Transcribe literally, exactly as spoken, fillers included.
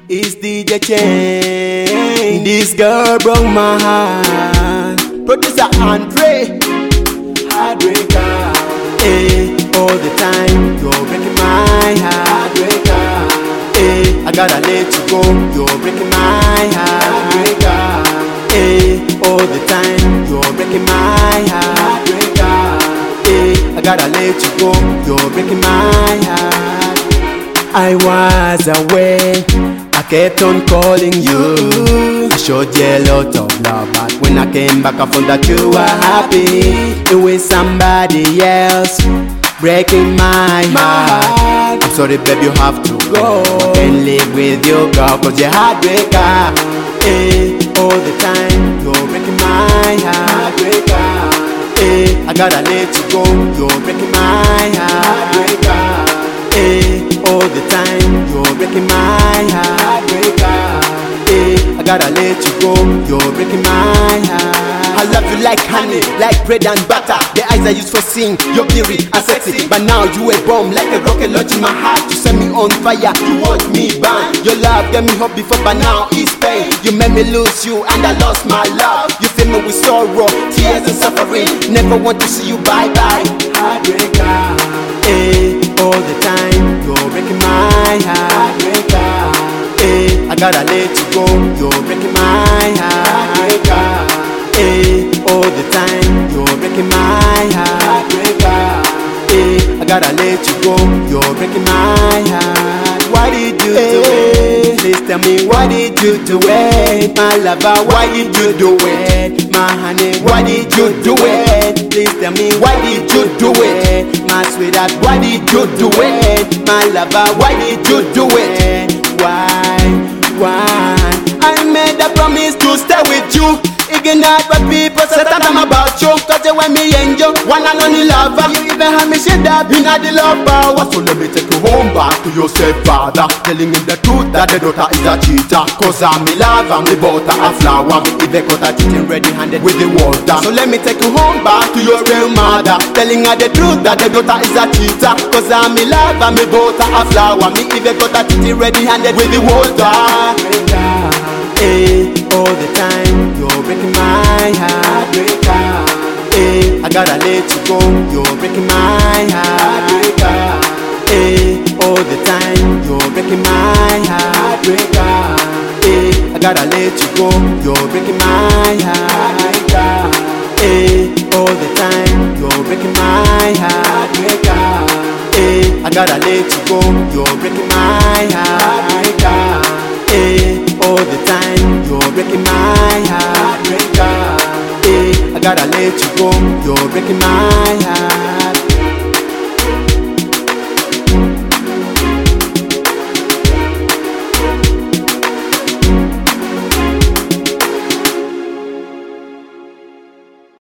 It's D J Chain. This girl broke my heart. Producer Andre, heartbreaker. Hey, all the time you're breaking my heart. Heartbreaker. Hey, I gotta let you go. You're breaking my heart. Heartbreaker. Hey, all the time you're breaking my heart. Heartbreaker. Hey, I gotta let you go. You're breaking my heart. I was away, I kept on calling you. I showed you a lot of love, but when I came back I found that you were happy with somebody else, breaking my heart. I'm sorry babe, you have to go. I can't live with you girl, cause you're heartbreaker. Hey, all the time you're breaking my heart. Heartbreaker. Hey, I gotta let you go. You're breaking my heart. Heartbreaker. Hey, all the time you're breaking my heart. Heartbreaker. Hey, I gotta let you go. You're breaking my heart. I love you like honey, like bread and butter. The eyes I used for seeing, you're beauty and sexy. But now you a bomb, like a rocket launch in my heart. You set me on fire, you watch me burn. Your love got me hope before, but now it's pain. You made me lose you and I lost my love. You fill me with sorrow, tears and suffering. Never want to see you bye bye. Heartbreaker. Hey, all the time you're breaking my heart. Heartbreaker. Hey, I gotta let you go. You're breaking my heart. Heartbreaker. Hey, all the time you're breaking my heart. Heartbreaker. Hey, I gotta let you go. You're breaking my heart. Why did you hey, do it? Please tell me, why did you do it? My lover, why did you do it? My honey, why did you do it? Please tell me, why did you do it? My sweetheart, why did you do it? My lover, why did you do it? Why, why? I made a promise to stay with you. Ignore what people say that I'm about you. Cause you want me angel, one and only lover. You even have me shit up in the love power. So let me take you home back to your stepfather, telling him the truth that the daughter is a cheater. Cause I'm in love and me butter a flower. If they got a cheating ready handed with the water. So let me take you home back to your real mother, telling her the truth that the daughter is a cheater. Cause I'm in love and me butter a flower. Me if they got a cheating ready handed with the water. Hey, all the time you're breaking my heart. Heartbreaker. Hey, I gotta let you go. You're breaking my heart. Heartbreaker. Hey, all the time you're breaking my heart. Heartbreaker. Hey, I gotta let you go. You're breaking my heart. Heartbreaker. Hey, all the time you're breaking my heart. Heartbreaker. Hey, I gotta let you go. You're breaking my heart. Heartbreaker. Hey, all the time you're breaking my heart. Heartbreaker. Hey, I gotta let you go. You're breaking my heart.